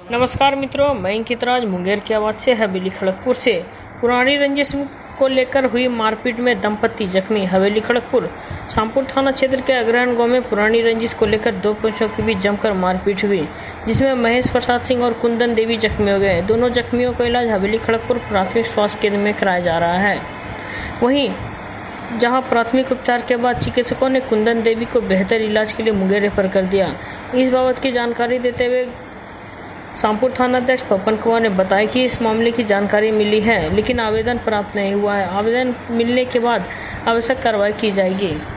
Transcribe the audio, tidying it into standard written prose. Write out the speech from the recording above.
नमस्कार मित्रों, मैं अंकित राज मुंगेर की आवाज से हवेली खड़गपुर से। पुरानी रंजिश को लेकर हुई मारपीट में दंपति जख्मी। हवेली खड़गपुर शामपुर थाना क्षेत्र के अग्रहण गांव में पुरानी रंजिश को लेकर दो पक्षों के बीच जमकर मारपीट हुई, जिसमें महेश प्रसाद सिंह और कुंदन देवी जख्मी हो गए। दोनों जख्मियों का इलाज हवेली खड़गपुर प्राथमिक स्वास्थ्य केंद्र में कराया जा रहा है। वहीं जहां प्राथमिक उपचार के बाद चिकित्सकों ने कुंदन देवी को बेहतर इलाज के लिए मुंगेर रेफर कर दिया। इस बाबत की जानकारी देते हुए शामपुर थानाध्यक्ष पवन कुमार ने बताया कि इस मामले की जानकारी मिली है, लेकिन आवेदन प्राप्त नहीं हुआ है। आवेदन मिलने के बाद आवश्यक कार्रवाई की जाएगी।